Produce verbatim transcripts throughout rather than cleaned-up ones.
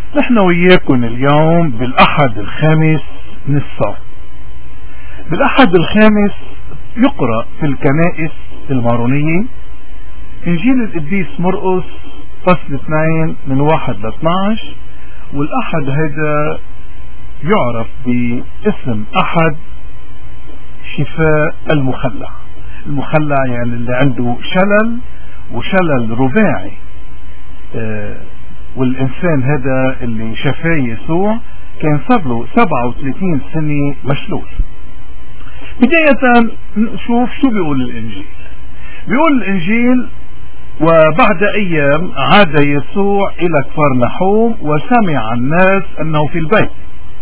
نحن وياكم اليوم بالأحد الخامس من الصوم. بالأحد الخامس يقرأ في الكنائس المارونية إنجيل القديس مرقس فصل اثنين من واحد ل اثناشر، والأحد هذا يعرف باسم أحد شفاء المخلع. المخلع يعني اللي عنده شلل وشلل رباعي، آه والإنسان هذا اللي شفاه يسوع كان صار له سبعة وثلاثين سنة مشلول. بداية نشوف شو بيقول الإنجيل. بيقول الإنجيل: وبعد أيام عاد يسوع إلى كفرنحوم وسمع الناس أنه في البيت،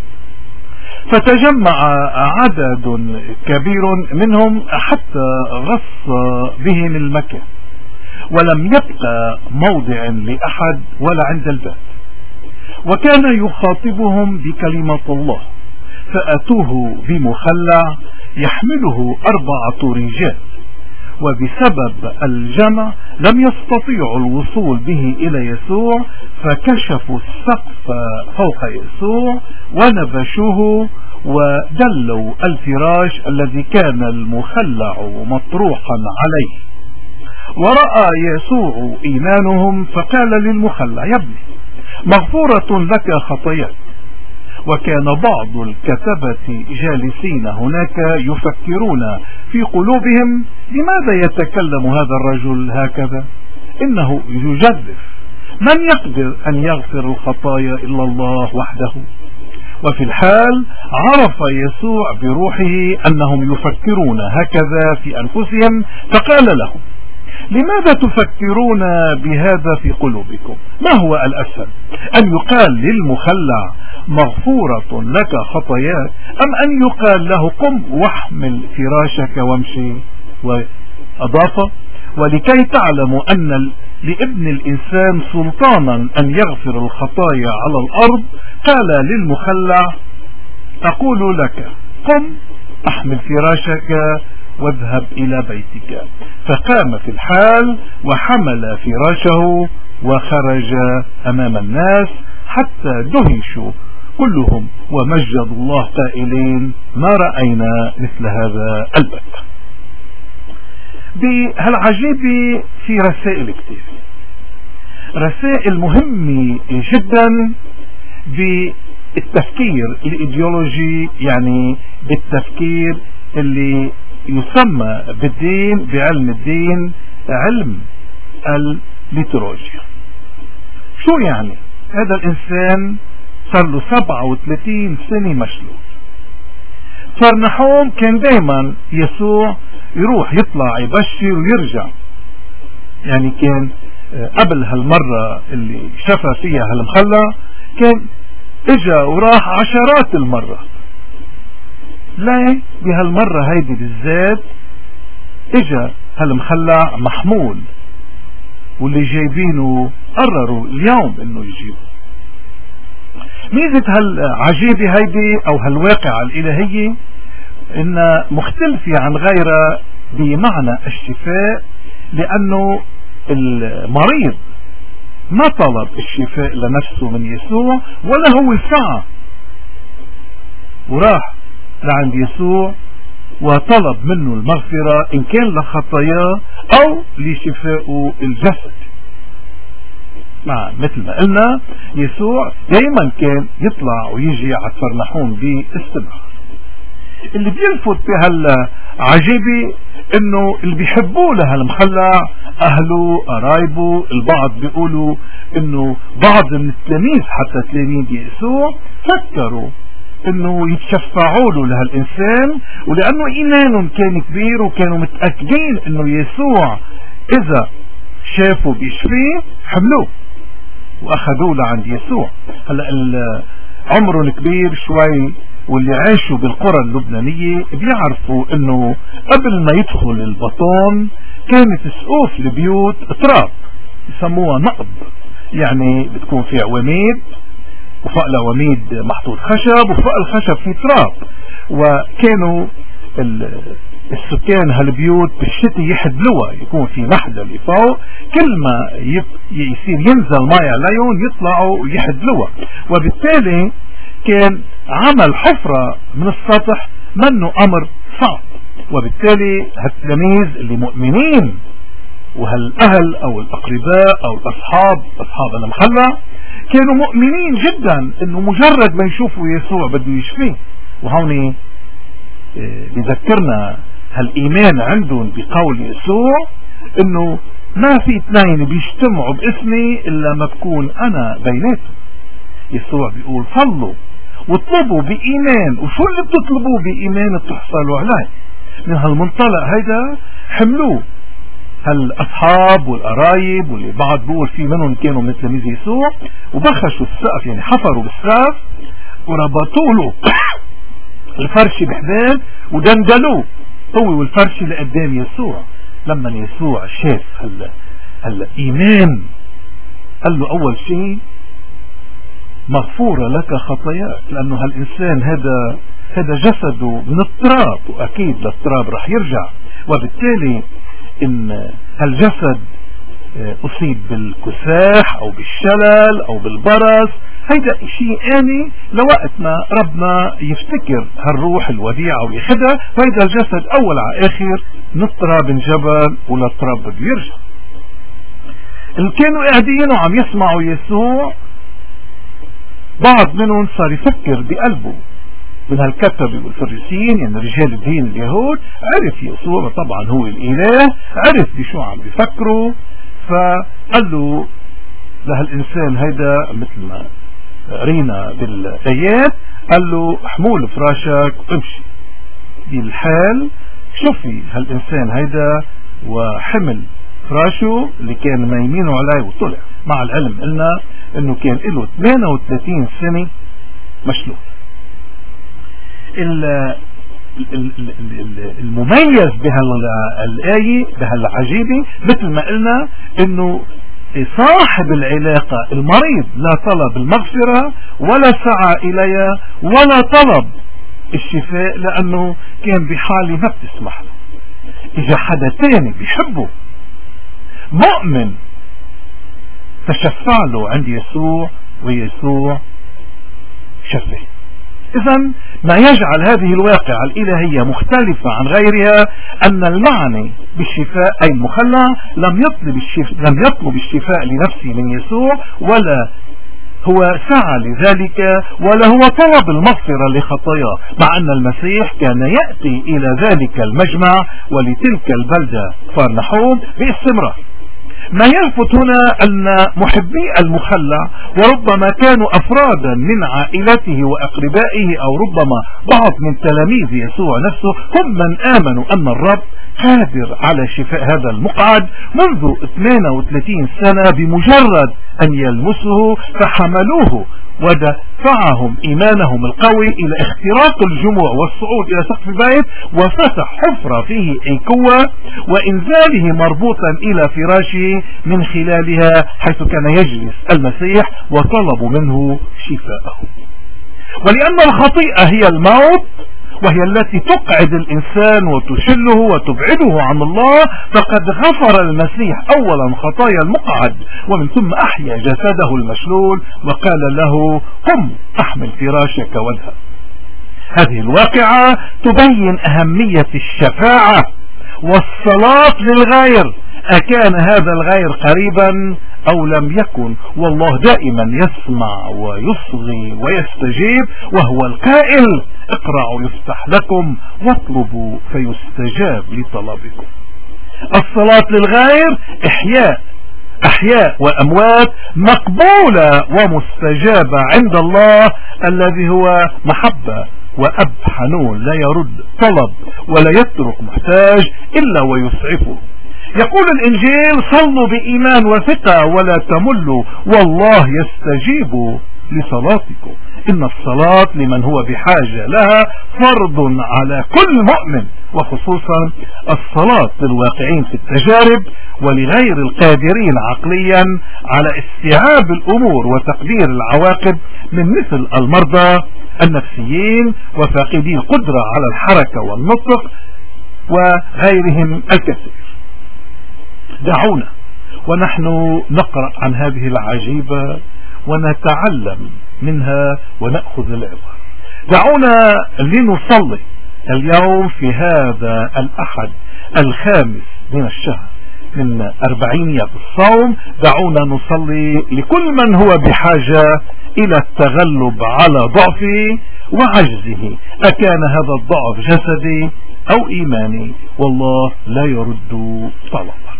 فتجمع عدد كبير منهم حتى غص بهم المكان، ولم يبقى موضع لأحد ولا عند الباب، وكان يخاطبهم بكلمة الله. فأتوه بمخلع يحمله أربعة رجال، وبسبب الجمع لم يستطيعوا الوصول به إلى يسوع، فكشفوا السقف فوق يسوع ونبشوه ودلوا الفراش الذي كان المخلع مطروحا عليه. ورأى يسوع إيمانهم فقال للمخلع: يا ابني، مغفورة لك خطاياك. وكان بعض الكتبة جالسين هناك يفكرون في قلوبهم: لماذا يتكلم هذا الرجل هكذا؟ إنه يجرف، من يقدر أن يغفر الخطايا إلا الله وحده؟ وفي الحال عرف يسوع بروحه أنهم يفكرون هكذا في أنفسهم، فقال لهم: لماذا تفكرون بهذا في قلوبكم؟ ما هو الأسهل، أن يقال للمخلع: مغفورة لك خطاياك، أم أن يقال له: قم واحمل فراشك وامشي؟ وأضاف: ولكي تعلموا أن لابن الإنسان سلطانا أن يغفر الخطايا على الأرض، قال للمخلع: أقول لك، قم احمل فراشك واذهب إلى بيتك. فقام في الحال وحمل فراشه وخرج أمام الناس، حتى دهشوا كلهم ومجدوا الله قائلين: ما رأينا مثل هذا البت. بهالعجيبة في رسائل كتير، رسائل مهمة جدا بالتفكير الإيديولوجي، يعني بالتفكير اللي يسمى بالدين، بعلم الدين، علم الليتولوجيا. شو يعني؟ هذا الإنسان صار له سبعة وثلاثين سنة مشلول. كفرنحوم كان دايما يسوع يروح يطلع يبشر ويرجع، يعني كان قبل هالمرة اللي شفى فيها هالمخلع كان اجا وراح عشرات المرات. لا، بهالمرة هيدي بالذات اجا هالمخلع محمول، واللي جايبينه قرروا اليوم انه يجيبوا. ميزة هالعجيبة هيدي او هالواقعة الالهية انها مختلفة عن غيرها بمعنى الشفاء، لانه المريض ما طلب الشفاء لنفسه من يسوع، ولا هو سعى وراح لعند يسوع وطلب منه المغفرة إن كان لخطاياه أو لشفاء الجسد. مع مثل ما قلنا يسوع دايما كان يطلع ويجي على كفرنحوم باستمرار. اللي بيلفت بهالعجيبة انه اللي بيحبوه لهالمخلع اهله قرايبه. البعض بيقولوا انه بعض من التلاميذ حتى تلاميذ يسوع فكروا انه يتشفعوا له لهالانسان، ولانه ايمانهم كان كبير وكانوا متأكدين انه يسوع اذا شافوا بيشفيه حملوه واخذوه لعند يسوع. هلا عمرهم كبير شوي، واللي عاشوا بالقرى اللبنانية بيعرفوا انه قبل ما يدخل البطون كانت سقوف البيوت تراب، يسموها نقب، يعني بتكون في عواميد وفوق العواميد محطوط خشب وفوق الخشب في تراب. وكانوا السكان هالبيوت بالشتي يحدلوها، يكون في محدة اللي فوق، كل ما يصير ينزل ماء عليهم يطلعوا ويحدلوها. وبالتالي كان عمل حفرة من السطح منه أمر صعب. وبالتالي هالتلاميذ اللي مؤمنين وهالأهل أو الأقرباء أو الأصحاب أصحاب المحلة كانوا مؤمنين جدا إنه مجرد ما يشوفوا يسوع بده يشفيه. وهون بذكرنا هالإيمان عندهم بقول يسوع إنه ما في اثنين بيجتمعوا باسمي إلا ما بكون أنا بيناتهم. يسوع بيقول صلوا واطلبوا بإيمان، وشو اللي بتطلبوه بإيمان بتحصلوا عليه. من هالمنطلق هيدا حملوه هالأصحاب والقرايب، واللي بعض بقول في منهم كانوا من تلاميذ يسوع، وبخشوا السقف، يعني حفروا بالسقف وربطوا له الفرش بحبال ودندلوه طوي الفرش لقدام يسوع. لما يسوع شاف هال هالإيمان قال له أول شيء مغفورة لك خطاياك، لأنه هالإنسان هذا هذا جسده من التراب، وأكيد للتراب رح يرجع. وبالتالي إن هالجسد أصيب بالكساح أو بالشلل أو بالبرص، هيدا شيء آني لوقت ما ربنا يفتكر هالروح الوديعة ويخدها. فهيدا الجسد أول على آخر من التراب انجبل وللتراب بده يرجع. اللي كانوا قاعدين وعم يسمعوا يسوع بعض منهم صار يفكر بقلبه من هالكتبة والفريسيين، يعني رجال الدين اليهود، عرف يسوع طبعا هو الإله، عرف بشو عم بيفكروا، فقال له لهالإنسان هيدا مثل ما قرينا بالآيات، قال له احمول فراشك وامشي. بالحال شوفي هالإنسان هيدا وحمل فراشه اللي كان مايمينه عليه وطلع. مع العلم قلنا انه كان له ثمانية وثلاثين سنة مشلول. المميز بهالآية بهالعجيبة مثل ما قلنا انه صاحب العلاقة المريض لا طلب المغفرة ولا سعى إليها ولا طلب الشفاء، لأنه كان بحالة ما بتسمح له. إذا حدا تاني بيحبه مؤمن تشفع له عند يسوع ويسوع شفه. إذن ما يجعل هذه الواقعة الإلهية مختلفة عن غيرها أن المعني بالشفاء أي المخلع لم يطلب الشفاء, لم يطلب الشفاء لنفسه من يسوع، ولا هو سعى لذلك، ولا هو طلب المغفرة لخطاياه، مع أن المسيح كان يأتي إلى ذلك المجمع ولتلك البلدة فرنحوم باستمرار. ما يلفت هنا أن محبي المخلع وربما كانوا أفرادا من عائلته وأقربائه أو ربما بعض من تلاميذ يسوع نفسه هم من آمنوا أن الرب قادر على شفاء هذا المقعد منذ ثمانية وثلاثين سنة بمجرد أن يلمسه، فحملوه ودفعهم إيمانهم القوي إلى اختراق الجموع والصعود إلى سقف البيت وفتح حفرة فيه أيكوة وإنزاله مربوطا إلى فراشه من خلالها حيث كان يجلس المسيح، وطلبوا منه شفاءه. ولأن الخطيئة هي الموت وهي التي تقعد الإنسان وتشله وتبعده عن الله، فقد غفر المسيح أولا خطايا المقعد ومن ثم أحيا جسده المشلول وقال له قم احمل فراشك واذهب. هذه الواقعة تبين أهمية الشفاعة والصلاة للغير، أكان هذا الغير قريبا أو لم يكن، والله دائما يسمع ويصغي ويستجيب، وهو القائل اقرعوا يفتح لكم واطلبوا فيستجاب لطلبكم. الصلاة للغير إحياء أحياء وأموات مقبولة ومستجابة عند الله الذي هو محبة وأب حنون لا يرد طلب ولا يترك محتاج إلا ويسعفه. يقول الإنجيل صلوا بإيمان وثقة ولا تملوا والله يستجيب لصلاتكم. إن الصلاة لمن هو بحاجة لها فرض على كل مؤمن، وخصوصا الصلاة للواقعين في التجارب ولغير القادرين عقليا على استيعاب الأمور وتقدير العواقب من مثل المرضى النفسيين وفاقدي القدرة على الحركة والنطق وغيرهم الكثير. دعونا ونحن نقرأ عن هذه العجيبة ونتعلم منها ونأخذ العبر. دعونا لنصلي اليوم في هذا الأحد الخامس من الشهر من أربعينية الصوم. دعونا نصلي لكل من هو بحاجة إلى التغلب على ضعفه وعجزه، أكان هذا الضعف جسدي أو إيماني، والله لا يرد طلبا.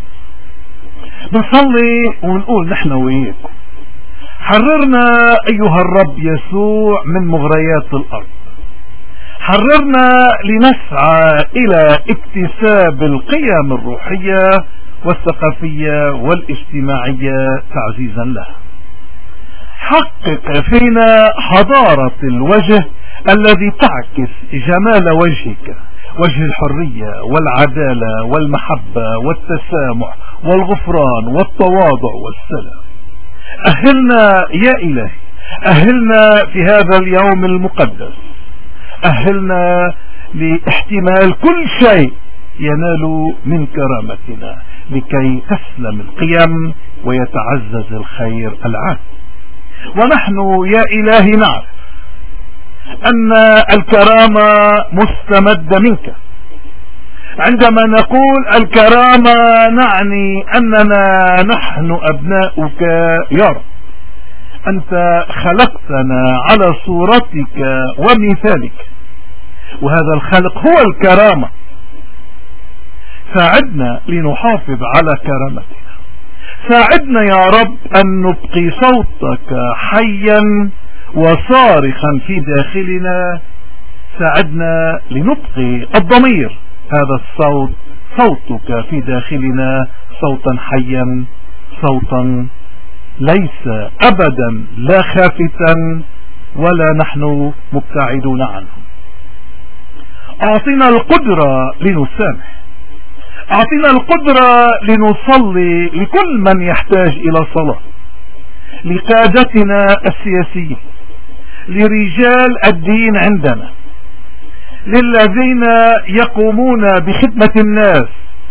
نصلي ونقول نحن وإياكم: حررنا أيها الرب يسوع من مغريات الأرض، حررنا لنسعى إلى اكتساب القيم الروحية والثقافية والاجتماعية تعزيزا لها. حقق فينا حضارة الوجه الذي تعكس جمال وجهك، وجه الحرية والعدالة والمحبة والتسامح والغفران والتواضع والسلام. أهلنا يا إلهي، أهلنا في هذا اليوم المقدس، أهلنا لاحتمال كل شيء ينال من كرامتنا لكي تسلم القيم ويتعزز الخير العام. ونحن يا إلهي نعرف أن الكرامة مستمدة منك. عندما نقول الكرامة نعني أننا نحن أبناؤك يا رب، أنت خلقتنا على صورتك ومثالك، وهذا الخلق هو الكرامة. ساعدنا لنحافظ على كرامتنا، ساعدنا يا رب أن نبقي صوتك حيا وصارخا في داخلنا، ساعدنا لنبقي الضمير هذا الصوت صوتك في داخلنا صوتا حيا، صوتا ليس أبدا لا خافتا ولا نحن مبتعدون عنه. أعطنا القدرة لنسامح، أعطنا القدرة لنصلي لكل من يحتاج إلى صلاة، لقادتنا السياسيين، لرجال الدين عندنا، للذين يقومون بخدمة الناس.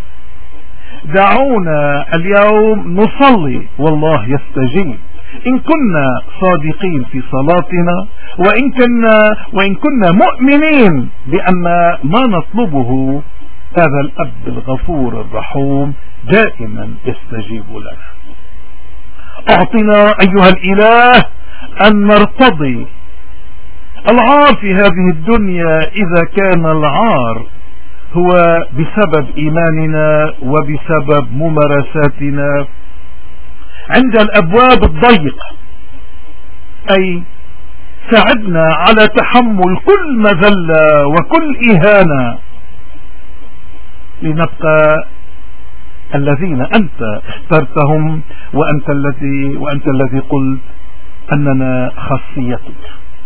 دعونا اليوم نصلي والله يستجيب إن كنا صادقين في صلاتنا، وإن كنا وإن كنا مؤمنين بأن ما نطلبه هذا الأب الغفور الرحوم دائما يستجيب لنا. أعطنا أيها الإله أن نرتضي العار في هذه الدنيا إذا كان العار هو بسبب إيماننا وبسبب ممارساتنا عند الأبواب الضيقة. أي ساعدنا على تحمل كل مذلة وكل إهانة لنبقى الذين أنت اخترتهم، وأنت الذي وأنت الذي قلت أننا خاصيتك.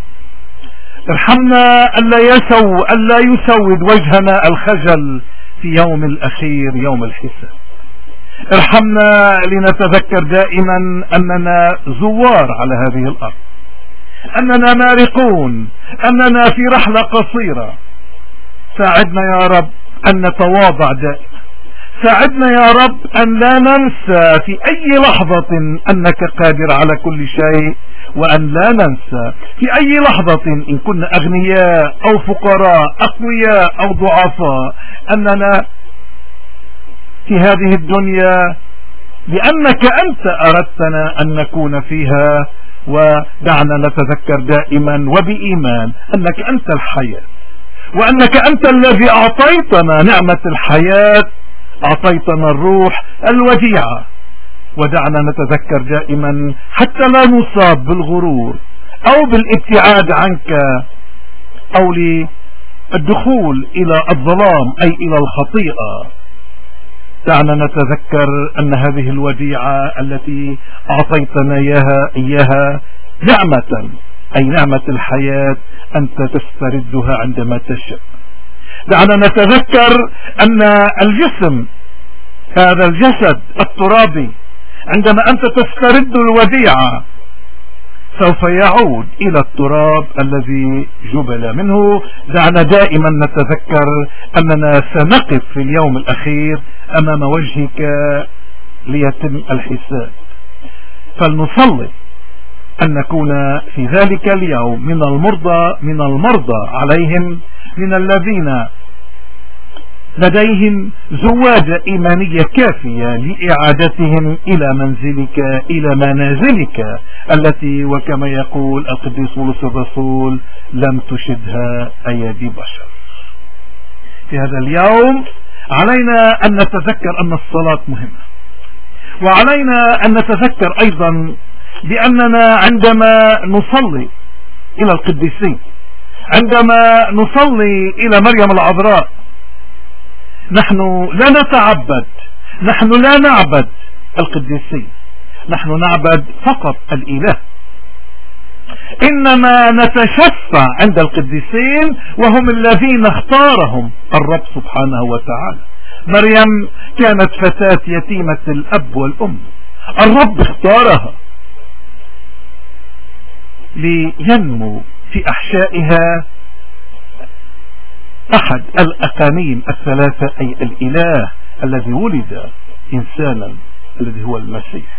ارحمنا ألا يسو ألا يسود وجهنا الخجل في يوم الأخير يوم الحساب. ارحمنا لنتذكر دائما أننا زوار على هذه الأرض، أننا مارقون، أننا في رحلة قصيرة. ساعدنا يا رب أن نتواضع دائما، ساعدنا يا رب أن لا ننسى في أي لحظة أنك قادر على كل شيء، وأن لا ننسى في أي لحظة إن كنا أغنياء أو فقراء، أقوياء أو ضعفاء، أننا في هذه الدنيا لأنك أنت أردتنا أن نكون فيها. ودعنا نتذكر دائما وبإيمان أنك أنت الحياة، وأنك أنت الذي أعطيتنا نعمة الحياة، أعطيتنا الروح الوديعة. ودعنا نتذكر دائما حتى لا نصاب بالغرور أو بالابتعاد عنك أو للدخول إلى الظلام أي إلى الخطيئة. دعنا نتذكر أن هذه الوديعة التي أعطيتنا إياها, إياها نعمة، أي نعمة الحياة، أنت تستردها عندما تشاء. دعنا نتذكر أن الجسم، هذا الجسد الترابي، عندما أنت تسترد الوديعة سوف يعود إلى التراب الذي جبل منه. دعنا دائما نتذكر أننا سنقف في اليوم الأخير أمام وجهك ليتم الحساب، فلنصلي أن نكون في ذلك اليوم من المرضى من المرضى عليهم، من الذين لديهم زوادة إيمانية كافية لإعادتهم إلى منزلك إلى منازلك التي وكما يقول القديس بولس الرسول لم تشدها أيدي بشر. في هذا اليوم علينا أن نتذكر أن الصلاة مهمة، وعلينا أن نتذكر أيضا بأننا عندما نصلي إلى القديسين، عندما نصلي إلى مريم العذراء، نحن لا نتعبد، نحن لا نعبد القديسين، نحن نعبد فقط الإله، إنما نتشفع عند القديسين وهم الذين اختارهم الرب سبحانه وتعالى. مريم كانت فتاة يتيمة الأب والأم، الرب اختارها لينمو في أحشائها أحد الأقانيم الثلاثة، أي الإله الذي ولد إنسانا الذي هو المسيح.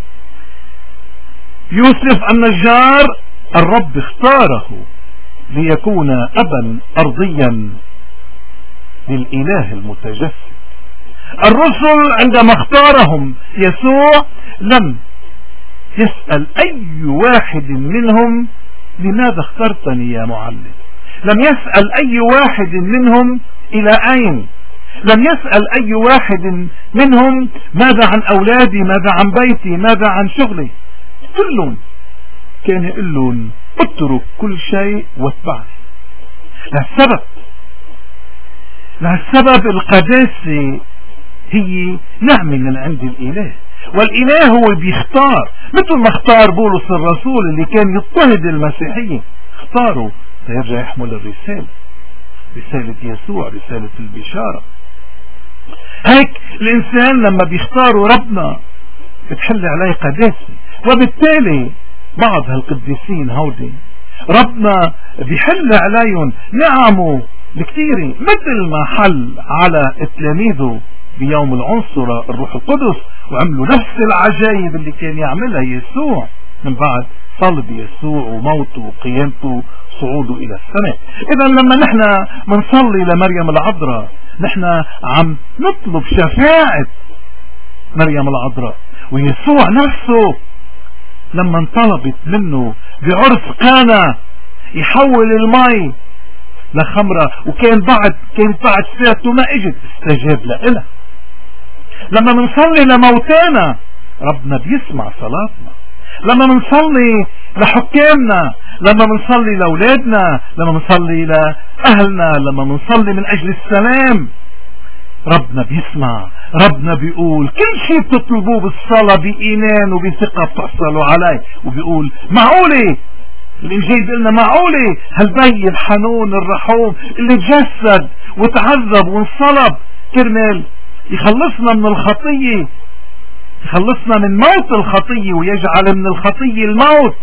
يوسف النجار الرب اختاره ليكون أبا أرضيا للإله المتجسد. الرسل عندما اختارهم يسوع لم يسأل أي واحد منهم لماذا اخترتني يا معلم، لم يسأل أي واحد منهم إلى أين، لم يسأل أي واحد منهم ماذا عن أولادي، ماذا عن بيتي، ماذا عن شغلي. كلهم كان يقول لهم اترك كل شيء واتبعني. لهالسبب لهالسبب القداسة هي نعمة من عند الإله، والإله هو اللي بيختار، مثل ما اختار بولس الرسول اللي كان يضطهد المسيحيين، اختاره سيرجع يحمل الرسالة، رسالة يسوع، رسالة البشارة. هيك الإنسان لما بيختاروا ربنا بتحل عليه قداسة، وبالتالي بعض هالقديسين هودي ربنا بيحل عليهم نعمه الكثيرة، مثل ما حل على تلاميذه بيوم العنصرة الروح القدس، وعملوا نفس العجائب اللي كان يعملها يسوع من بعد صلب يسوع وموته وقيامته صعوده إلى السماء. إذا لما نحن منصلي لمريم العذراء نحن عم نطلب شفاعة مريم العذراء. ويسوع نفسه لما انطلبت منه بعرس قانا يحول المي لخمرة، وكان بعد كانت بعد ساعته ما اجت، استجاب لها. لما منصلي لموتانا ربنا بيسمع صلاتنا، لما منصلي لحكامنا، لما منصلي لأولادنا، لما منصلي لأهلنا، لما منصلي من أجل السلام ربنا بيسمع. ربنا بيقول كل شيء بتطلبوه بالصلاة بإيمان وبثقة بتحصلوا عليه، وبيقول معقولة الإنجيل بيقولنا معقولة هالبي الحنون الرحوم اللي تجسد وتعذب وانصلب كرمال يخلصنا من الخطية، يخلصنا من موت الخطية ويجعل من الخطية الموت،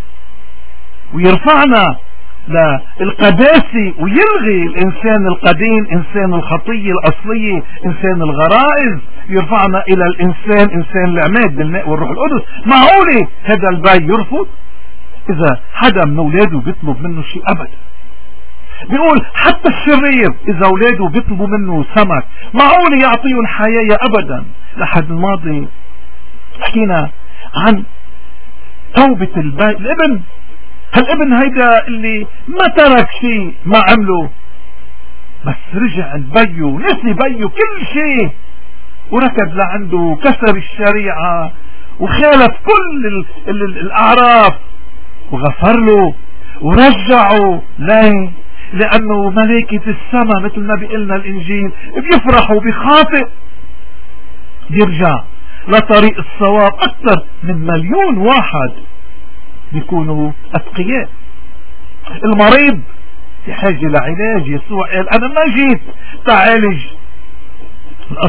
ويرفعنا للقداسة ويلغي الإنسان القديم، إنسان الخطية الأصلية، إنسان الغرائز، يرفعنا إلى الإنسان إنسان العماد بالماء والروح القدس. معقولة هذا البي يرفض؟ إذا حدا من أولاده بيطلب منه شيء أبدا. بيقول حتى الشرير إذا أولاده بيطلبوا منه سمك معقولة يعطيهم حياة أبدا. لحد الماضي حكينا عن توبة البي الابن، هالابن هيدا اللي ما ترك شيء ما عمله، بس رجع عند بيه ونسي بيه كل شيء وركض لعنده، كسر الشريعة وخالف كل ال ال ال الأعراف، وغفر له ورجعه. ليه؟ لأنه ملائكة السماء مثل ما بيقلنا الإنجيل بيفرحوا بخاطئ يرجع لطريق الصواب. أكثر من مليون واحد بيكونوا أتقياء. المريض بحاجة لعلاج، يسوع قال أنا ما جيت تعالج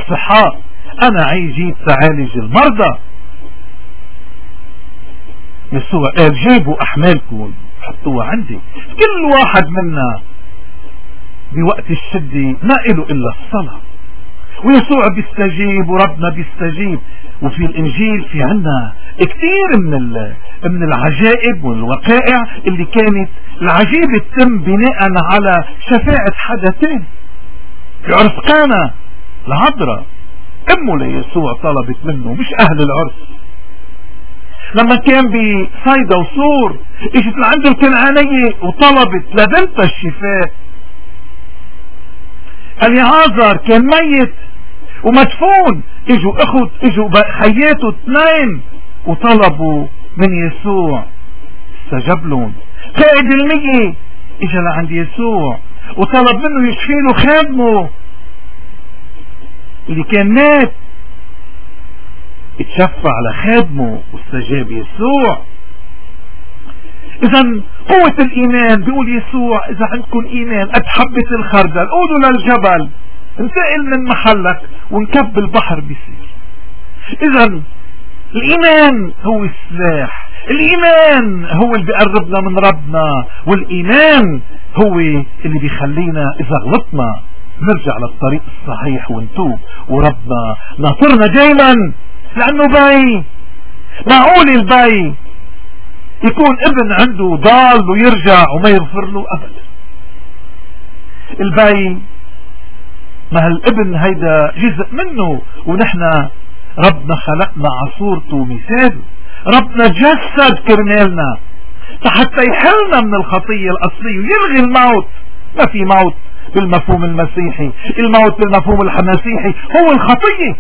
الأصحاء، أنا جيت تعالج المرضى. يسوع قال جيبوا أحمالكم حطوها عندي. كل واحد منا بوقت الشدة ما إله إلا الصلاة، ويسوع بيستجيب وربنا بيستجيب. وفي الإنجيل في عنا كثير من من العجائب والوقائع اللي كانت العجيبة تتم بناء على شفاعة حدا تاني. في عرس قانا العذراء أمه ليسوع طلبت منه، مش أهل العرس. لما كان بصيدا وصور اجت لعند الكنعانية وطلبت لبنتها الشفاء. اليعازر كان ميت ومدفون، اجوا اخوت اجوا خياته اثنين وطلبوا من يسوع استجاب لهم. قائد المية اجا لعند يسوع وطلب منه يشفي له خادمه اللي كان مات، اتشفى على خادمه واستجاب يسوع. اذا قوة الايمان بيقول يسوع اذا عندكم ايمان قد حبة الخردل قولوا للجبل انتقل من محلك ونكب البحر بيصير. اذا الايمان هو السلاح، الايمان هو اللي بيقربنا من ربنا، والايمان هو اللي بيخلينا اذا غلطنا نرجع للطريق الصحيح ونتوب، وربنا ناطرنا دايما. لانه باي معقول الباي يكون ابن عنده ضال ويرجع وما يغفر له ابدا؟ الباي ما هالابن هيدا جزء منه، ونحن ربنا خلقنا على صورته ومثاله، ربنا جسد كرمالنا حتى يحلنا من الخطية الأصلية ويلغي الموت. ما في موت بالمفهوم المسيحي، الموت بالمفهوم المسيحي هو الخطية.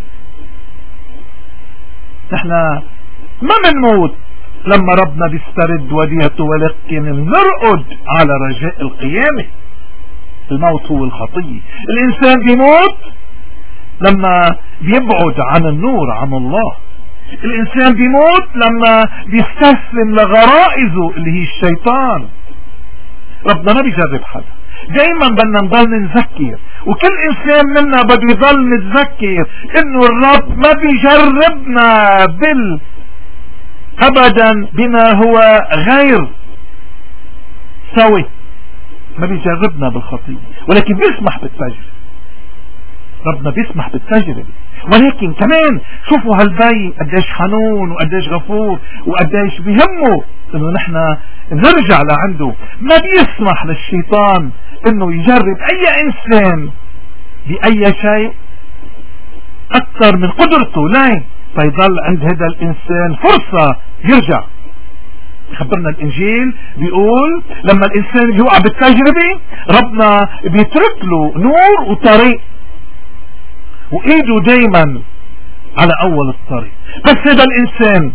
نحن ما منموت لما ربنا بيسترد وديته، ولكن نرقد على رجاء القيامة. الموت هو الخطية. الإنسان بيموت لما بيبعد عن النور عن الله. الإنسان بيموت لما بيستسلم لغرائزه اللي هي الشيطان. ربنا ما بيجرب حدا، دايما بدنا نضل نذكر، وكل إنسان منا بده يضل متذكر إنه الرب ما بيجربنا بال أبدا بما هو غير سوي، ما بيجربنا بالخطية، ولكن بيسمح بالتجربة. ربنا بيسمح بالتجربة، ولكن كمان شوفوا هالبي قديش حنون وقديش غفور وقديش بيهمه انه نحن نرجع لعنده. ما بيسمح للشيطان انه يجرب اي انسان باي شيء اكثر من قدرته، لا فيضل عند هذا الانسان فرصة يرجع. خبرنا الانجيل بيقول لما الانسان بيوقع بالتجربة ربنا بيترك له نور وطريق، وايده دايما على اول الطريق. بس هذا الانسان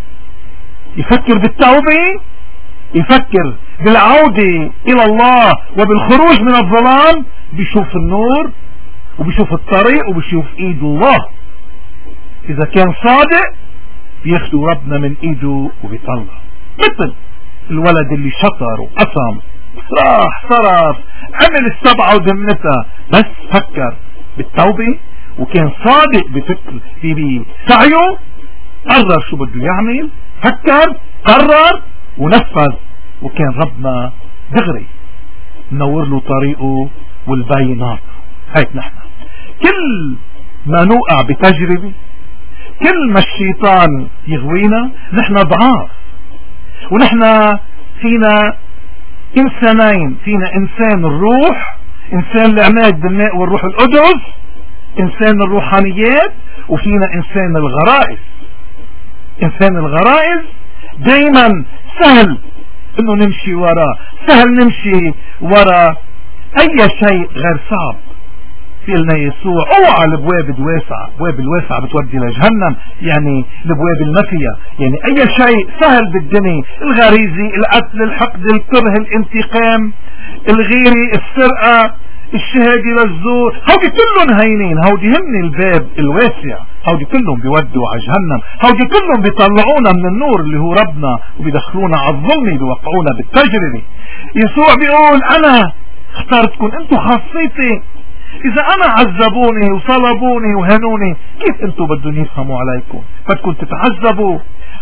يفكر بالتوبة، يفكر بالعودة الى الله وبالخروج من الظلام، بيشوف النور وبيشوف الطريق وبيشوف ايد الله. اذا كان صادق بياخدوا ربنا من ايده وبيطلع. مثل الولد اللي شطر وقسم، راح صرف عمل السبعة ودمتها، بس فكر بالتوبة وكان صادق بفكر في سعيه، قرر شو بده يعمل، فكر قرر ونفذ، وكان ربنا دغري منور له طريقه والبينات. هيك نحن كل ما نوقع بتجربة، كل ما الشيطان يغوينا، نحن ضعاف، ونحن فينا انسانين، فينا انسان الروح، انسان العماد بالماء والروح القدس، انسان الروحانيات، وفينا انسان الغرائز. انسان الغرائز دايما سهل انه نمشي وراه، سهل نمشي ورا اي شيء غير صعب. في لنا يسوع اوعى الابواب الواسعة، ابواب الواسعة بتودي لجهنم، يعني الابواب المفية، يعني اي شيء سهل بالدنيا، الغريزي، القتل، الحقد، الكره، الانتقام، الغيرة، السرقة، الشهادة للزور، هودي كلهم هينين، هودي هن الباب الواسع، هودي كلهم بيودوا على جهنم، هودي كلهم بيطلعونا من النور اللي هو ربنا وبيدخلونا على الظلم، بيوقعونا بالتجربة. يسوع بيقول انا اخترتكم، انتوا خاصيتي، اذا انا عذبوني وصلبوني وهنوني كيف انتوا بدهم يفهموا عليكم؟ بدكم تتعذبوا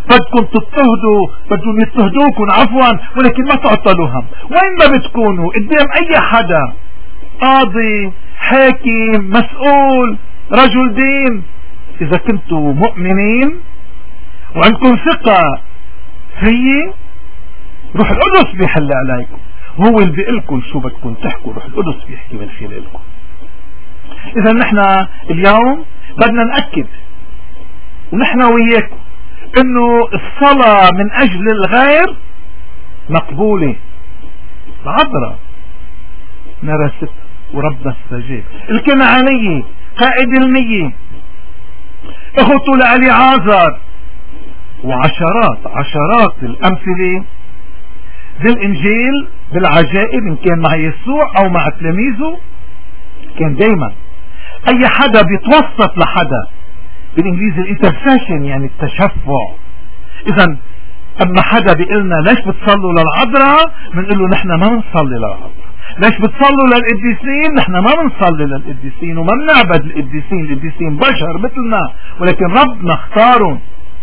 بدكم تضطهدوا، بدهم يضطهدوكم عفوا، ولكن ما تعطلوا هم. وين ما بتكونوا قدام اي حدا، قاضي، حاكم، مسؤول، رجل دين، اذا كنتوا مؤمنين وعندكم ثقة فيي، روح القدس بيحل عليكم، هو اللي بيقلكم شو بدكم تحكوا، روح القدس بيحكي من خلالكم. اذا نحن اليوم بدنا نأكد ونحن وياكم انه الصلاة من اجل الغير مقبولة. العذراء نرست وربنا استجاب، الكنعانية، قائد المية، اخوته لعلي عازر، وعشرات عشرات الامثلة بالانجيل بالعجائب، ان كان مع يسوع او مع تلاميذه. كان دايما اي حدا بيتوسط لحدا، بالانجليزي الانترسيشن يعني التشفع. اذا اما حدا بيقلنا ليش بتصلوا للعذراء، بنقول له نحن ما بنصلي للعذراء. ليش بتصلوا للقديسين؟ نحن ما بنصلي للقديسين وما بنعبد القديسين، القديسين بشر مثلنا، ولكن ربنا اختارهم،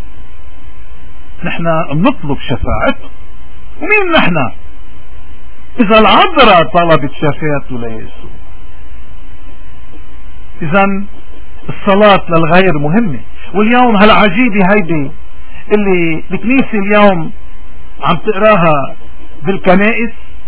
نحن بنطلب شفاعته. ومين نحن اذا العذراء طلبت شفاعته ليسوع؟ اذا الصلاة للغير مهمة. واليوم هالعجيبة هيدي اللي الكنيسة اليوم عم تقراها بالكنائس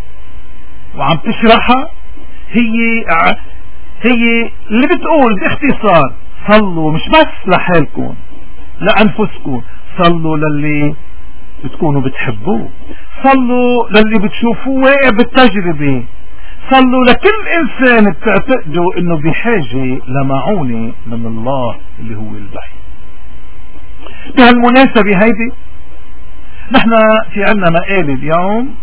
وعم تشرحها، هي هي اللي بتقول باختصار صلوا مش بس لحالكم لأنفسكم، صلوا للي بتكونوا بتحبوه، صلوا للي بتشوفوه واقع بالتجربة، صلوا لكل انسان بتعتقدوا انه بحاجة لمعونة من الله اللي هو البحي. بهالمناسبة هيدي نحن في عنا مقالة اليوم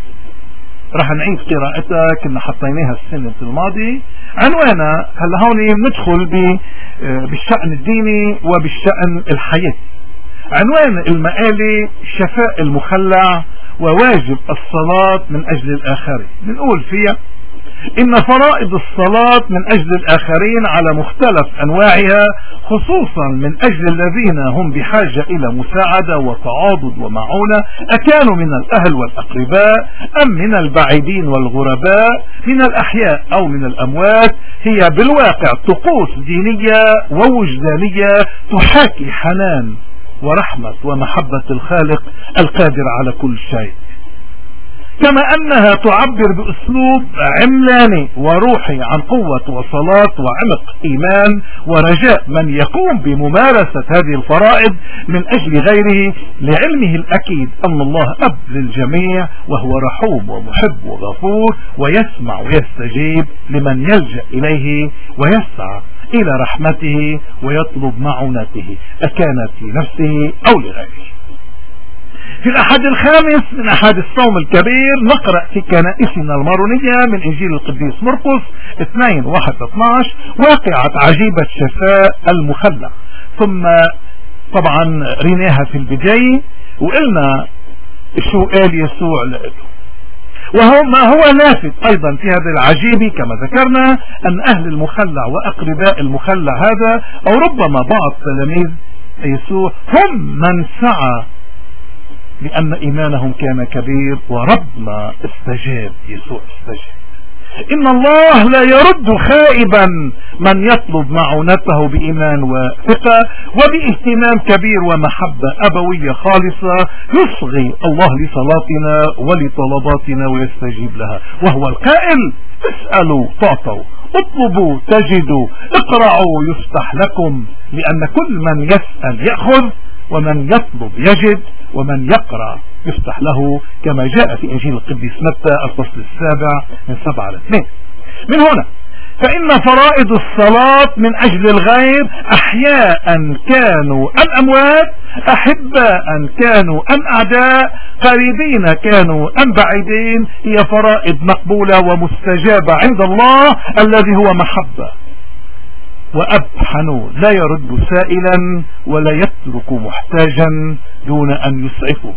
رح نعيد قراءتها، كنا حطيناها السنة الماضية، عنوانا هلا هون ندخل بالشأن الديني وبالشأن الحياتي. عنوان المقالة شفاء المخلع وواجب الصلاة من أجل الآخرين. بنقول فيها إن فرائض الصلاة من أجل الآخرين على مختلف أنواعها، خصوصا من أجل الذين هم بحاجة إلى مساعدة وتعاضد ومعونة، أكانوا من الأهل والأقرباء أم من البعيدين والغرباء، من الأحياء أو من الأموات، هي بالواقع طقوس دينية ووجدانية تحاكي حنان ورحمة ومحبة الخالق القادر على كل شيء، كما أنها تعبر بأسلوب عملاني وروحي عن قوة وصلاة وعمق إيمان ورجاء من يقوم بممارسة هذه الفرائض من أجل غيره، لعلمه الأكيد أن الله أب للجميع، وهو رحوم ومحب وغفور، ويسمع ويستجيب لمن يلجأ إليه ويسعى إلى رحمته ويطلب معونته، أكانت في نفسه أو لغيره. في الأحد الخامس من أحد الصوم الكبير نقرأ في كنائسنا المارونية من إنجيل القديس مرقس اثنين واحد اثناشر واقعة عجيبة شفاء المخلع. ثم طبعا ريناها في البداية وقلنا شو قال يسوع له، وهو ما هو لافت أيضا في هذا العجيب كما ذكرنا أن أهل المخلع وأقرباء المخلع هذا أو ربما بعض تلاميذ يسوع هم من سعى، لأن إيمانهم كان كبير وربنا استجاب، يسوع استجاب. إن الله لا يرد خائبا من يطلب معونته بإيمان وثقة وباهتمام كبير ومحبة أبوية خالصة، يصغي الله لصلاتنا ولطلباتنا ويستجيب لها، وهو القائل اسألوا تعطوا، اطلبوا تجدوا، اقرعوا يفتح لكم، لأن كل من يسأل يأخذ، ومن يطلب يجد، ومن يقرأ يفتح له، كما جاء في إنجيل القديس متى الفصل السابع من سبعة إلى اثنين. من هنا فإن فرائض الصلاة من أجل الغير أحياء كانوا أم أموات، أحباء كانوا أم أعداء، قريبين كانوا أم بعيدين، هي فرائض مقبولة ومستجابة عند الله الذي هو محبة وأب حنون، لا يرد سائلا ولا يترك محتاجا دون أن يسعفه.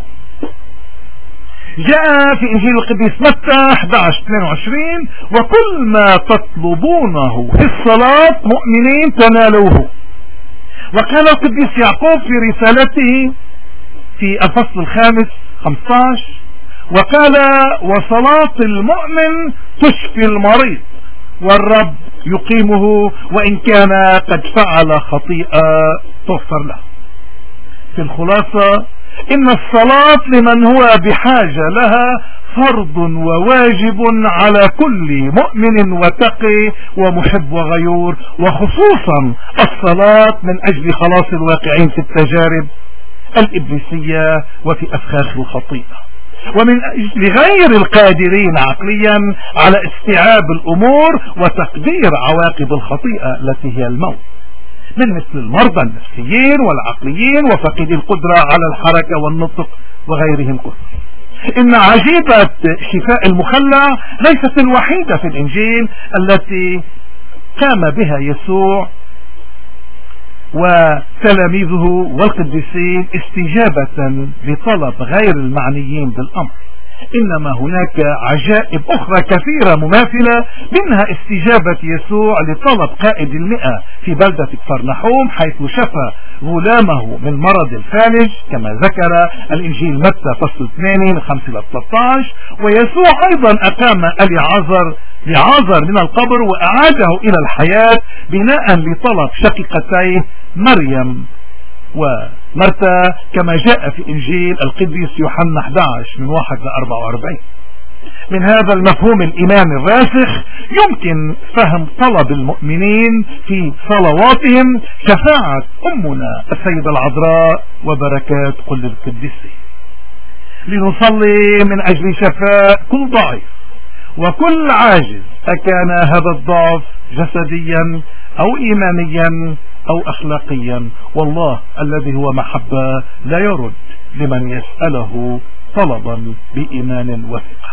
جاء في إنجيل القديس متى أحد عشر اثنين وعشرين وكل ما تطلبونه في الصلاة مؤمنين تنالوه. وقال القديس يعقوب في رسالته في الفصل الخامس خمسة عشر وقال وصلاة المؤمن تشفي المريض والرب يقيمه وإن كان قد فعل خطيئة تغفر له. في الخلاصة إن الصلاة لمن هو بحاجة لها فرض وواجب على كل مؤمن وتقي ومحب وغيور، وخصوصا الصلاة من أجل خلاص الواقعين في التجارب الإبليسية وفي أفخاخ الخطيئة، ومن أجل غير القادرين عقليا على استيعاب الأمور وتقدير عواقب الخطيئة التي هي الموت، من مثل المرضى النفسيين والعقليين وفقدي القدرة على الحركة والنطق وغيرهم كلهم. إن عجيبة شفاء المخلع ليست الوحيدة في الإنجيل التي قام بها يسوع وتلاميذه والقديسين استجابة لطلب غير المعنيين بالأمر، إنما هناك عجائب أخرى كثيرة مماثلة، منها استجابة يسوع لطلب قائد المئة في بلدة كفرنحوم حيث شفى غلامه من مرض الفالج كما ذكر الإنجيل متى فصل اثنين من خمسة إلى ثلاثة عشر. ويسوع أيضا أقام اليعازر لعازر من القبر وأعاده إلى الحياة بناء لطلب شقيقتيه مريم ومرتا كما جاء في إنجيل القديس يوحنا أحد عشر من واحد إلى أربعة وأربعين. من هذا المفهوم الإيماني الراسخ يمكن فهم طلب المؤمنين في صلواتهم شفاعة أمنا السيدة العذراء وبركات كل القديسين. لنصلي من أجل شفاء كل ضعيف وكل عاجز، أكان هذا الضعف جسديا أو إيمانيا أو أخلاقيا، والله الذي هو محبة لا يرد لمن يسأله طلبا بإيمان وثقة.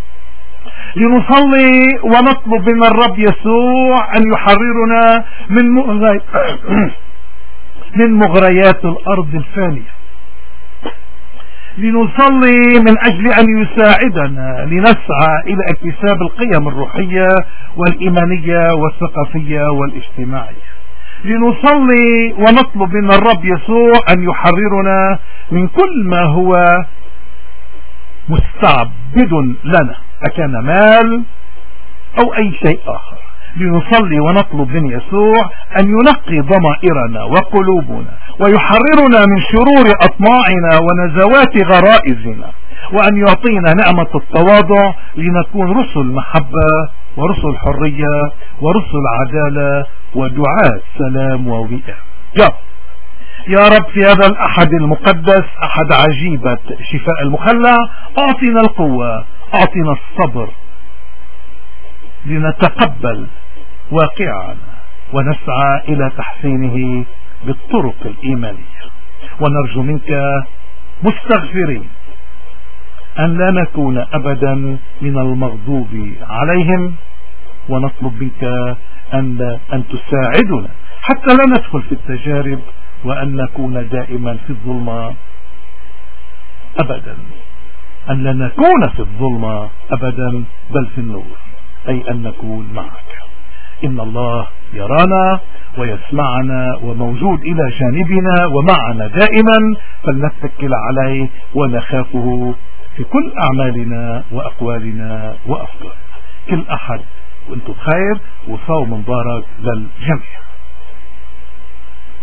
لنصلي ونطلب من الرب يسوع أن يحررنا من مغري من مغريات الأرض الفانية. لنصلي من أجل أن يساعدنا لنسعى إلى اكتساب القيم الروحية والإيمانية والثقافية والاجتماعية. لنصلي ونطلب من الرب يسوع أن يحررنا من كل ما هو مستعبد لنا، أكان مال أو أي شيء آخر. لنصلي ونطلب من يسوع أن ينقي ضمائرنا وقلوبنا ويحررنا من شرور أطماعنا ونزوات غرائزنا، وأن يعطينا نعمة التواضع لنكون رسل محبة ورسل حرية ورسل عدالة ودعاة سلام ووئام. يا رب في هذا الأحد المقدس، أحد عجيبة شفاء المخلع، أعطينا القوة، أعطينا الصبر لنتقبل واقعنا ونسعى إلى تحسينه بالطرق الإيمانية، ونرجو منك مستغفرين أن لا نكون أبدا من المغضوب عليهم، ونطلب منك أن, أن تساعدنا حتى لا ندخل في التجارب وأن نكون دائما في الظلمة أبدا، أن لا نكون في الظلمة أبدا بل في النور، أي أن نكون معك. إن الله يرانا ويسمعنا وموجود إلى جانبنا ومعنا دائما، فلنتكل عليه ونخافه في كل أعمالنا وأقوالنا وأفكارنا. كل أحد وأنتم بخير وصوم مبارك للجميع.